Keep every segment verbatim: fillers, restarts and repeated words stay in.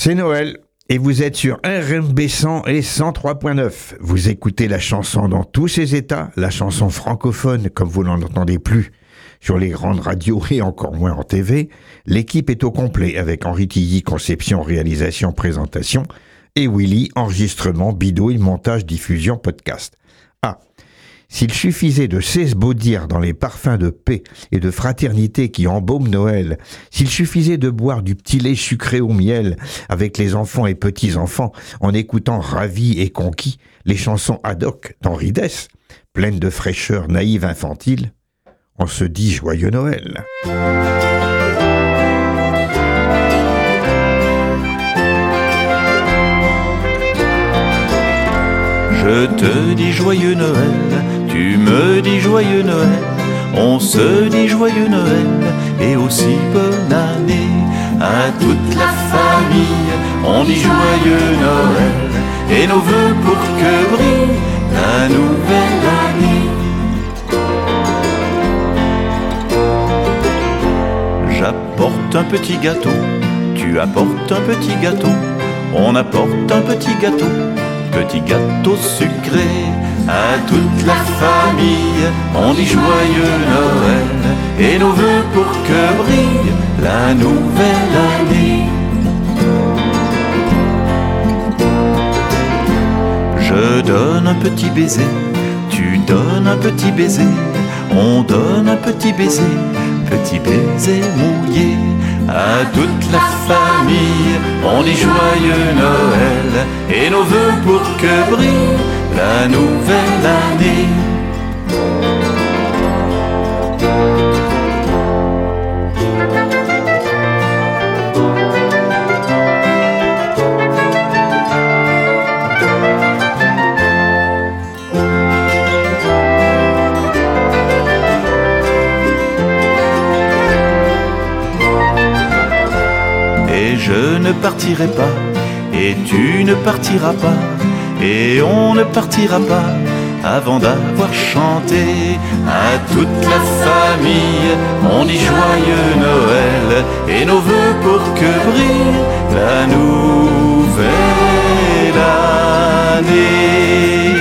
C'est Noël et vous êtes sur R M B cent et cent trois point neuf. Vous écoutez la chanson dans tous ses états, la chanson francophone comme vous n'en entendez plus sur les grandes radios et encore moins en T V. L'équipe est au complet avec Henri Tilly, conception, réalisation, présentation, et Willy, enregistrement, bidouille, montage, diffusion, podcast. Ah, s'il suffisait de s'esbaudir dans les parfums de paix et de fraternité qui embaument Noël, s'il suffisait de boire du petit lait sucré au miel avec les enfants et petits-enfants en écoutant ravis et conquis les chansons ad hoc d'Henri Dess, pleines de fraîcheur naïve infantile, on se dit joyeux Noël. Je te dis joyeux Noël, tu me dis joyeux Noël, on se dit joyeux Noël et aussi bonne année à toute la famille. On dit joyeux Noël et nos vœux pour que brille la nouvelle année. J'apporte un petit gâteau, tu apportes un petit gâteau, on apporte un petit gâteau, petit gâteau sucré à toute la famille. On dit joyeux Noël et nos vœux pour que brille la nouvelle année. Je donne un petit baiser, tu donnes un petit baiser, on donne un petit baiser, petit baiser mouillé à toute la famille. On dit joyeux Noël et nos vœux pour que brille la nouvelle année. Je ne partirai pas, et tu ne partiras pas, et on ne partira pas avant d'avoir chanté à toute la famille. On dit joyeux Noël et nos vœux pour que brille la nouvelle année.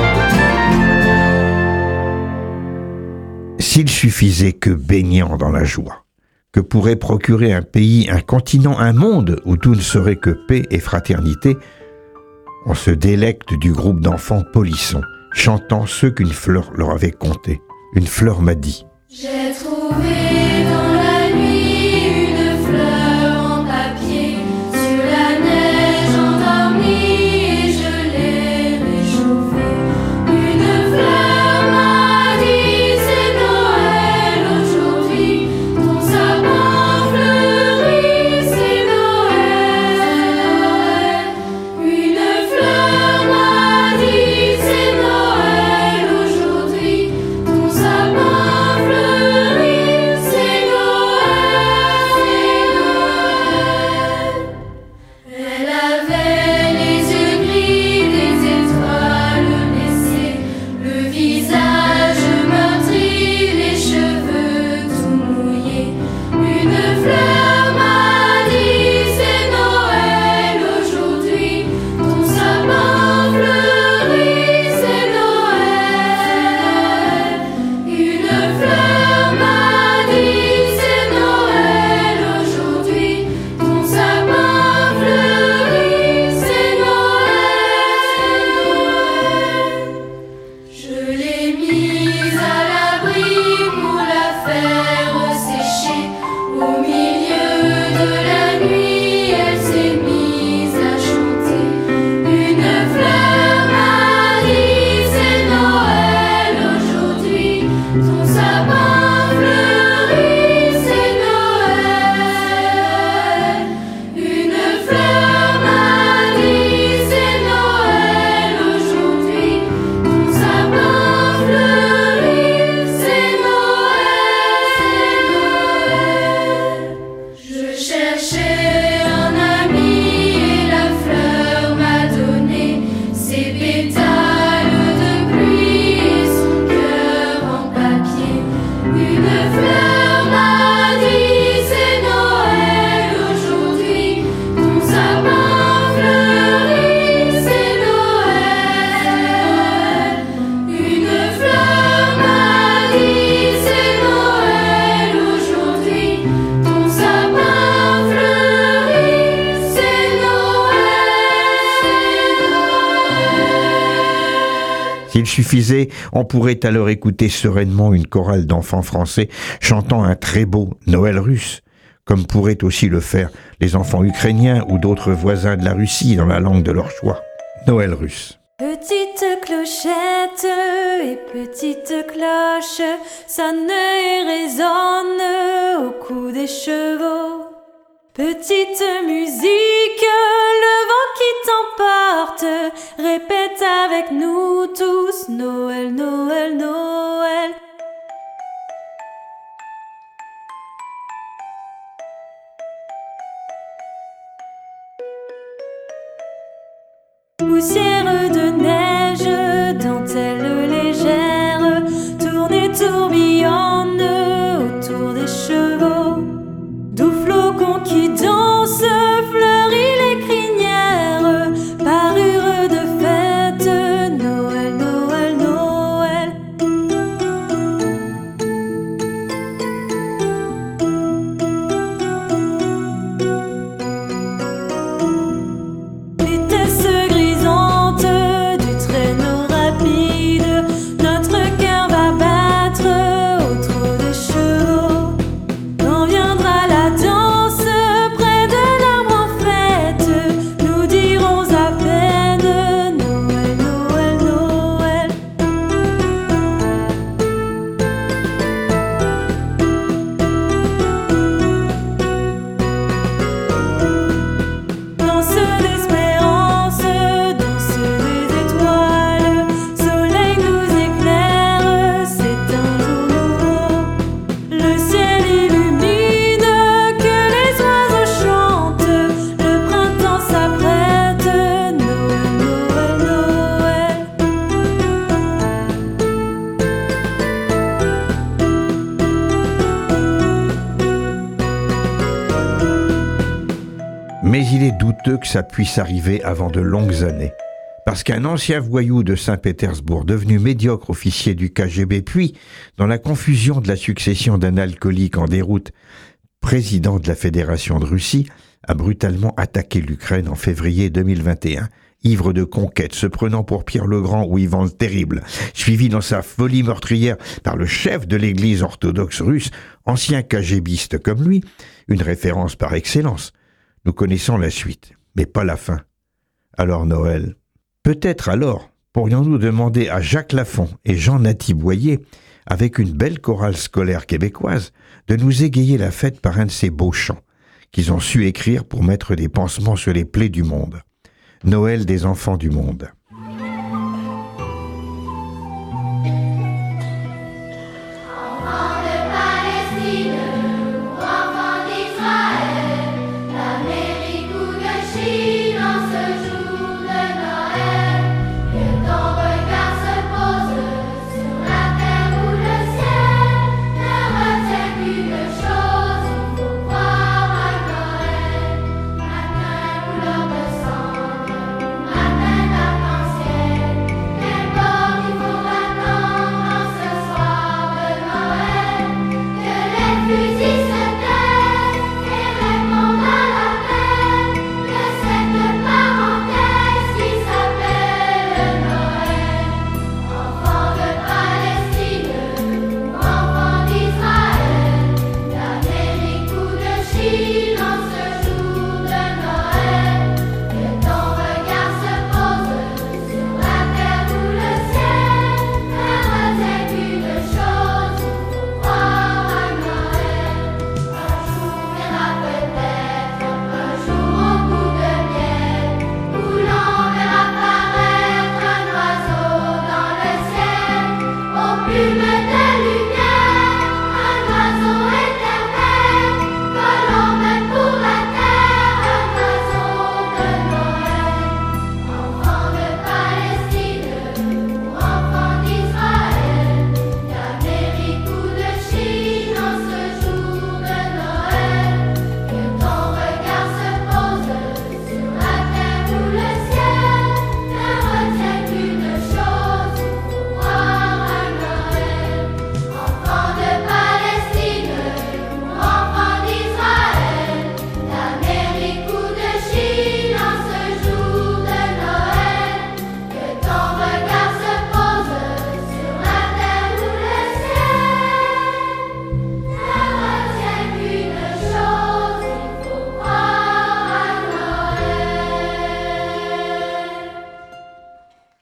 S'il suffisait que baignant dans la joie, que pourrait procurer un pays, un continent, un monde où tout ne serait que paix et fraternité, on se délecte du groupe d'enfants polissons, chantant ce qu'une fleur leur avait conté. Une fleur m'a dit. J'ai trouvé dans la nuit une fleur en papier, sur la neige endormie et je l'ai réchauffée. Une fleur m'a dit c'est Noël aujourd'hui, ton sapin fleurit, c'est Noël. Une fleur m'a dit c'est Noël aujourd'hui, ton sapin fleurit, c'est S'il suffisait, on pourrait alors écouter sereinement une chorale d'enfants français chantant un très beau Noël russe, comme pourraient aussi le faire les enfants ukrainiens ou d'autres voisins de la Russie dans la langue de leur choix. Noël russe. Petite clochette et petite cloche sonnent et résonnent au cou des chevaux. Petite musique, le vent qui t'emporte, répète avec nous tous Noël, Noël, Noël. Poussière de neige, dentelle légère, tourne et tourbillonne autour des chevaux. Doux flocons qui dansent, fleurit les crinières, parure de fête, Noël, Noël, Noël. Vitesse grisante du traîneau rapide, notre cœur va battre au trot des chevaux. Quand viendra la danse près de l'arbre en fête, nous dirons à peine Noël, Noël, Noël. Danse d'espérance, danse des étoiles, soleil nous éclaire, c'est un jour nouveau. Le ciel illumine, que les oiseaux chantent, le printemps s'apprête, Noël, Noël, Noël. Mais il est douteux que ça puisse arriver avant de longues années. Parce qu'un ancien voyou de Saint-Pétersbourg, devenu médiocre officier du K G B, puis, dans la confusion de la succession d'un alcoolique en déroute, président de la Fédération de Russie, a brutalement attaqué l'Ukraine en février deux mille vingt et un, ivre de conquête, se prenant pour Pierre le Grand ou Ivan le Terrible, suivi dans sa folie meurtrière par le chef de l'église orthodoxe russe, ancien KGBiste comme lui, une référence par excellence. Nous connaissons la suite, mais pas la fin. Alors Noël, peut-être alors pourrions-nous demander à Jacques Lafont et Jean Nathy-Boyer, avec une belle chorale scolaire québécoise, de nous égayer la fête par un de ces beaux chants qu'ils ont su écrire pour mettre des pansements sur les plaies du monde. Noël des enfants du monde. Enfants de Palestine, ou enfants d'Israël, d'Amérique ou de Chine.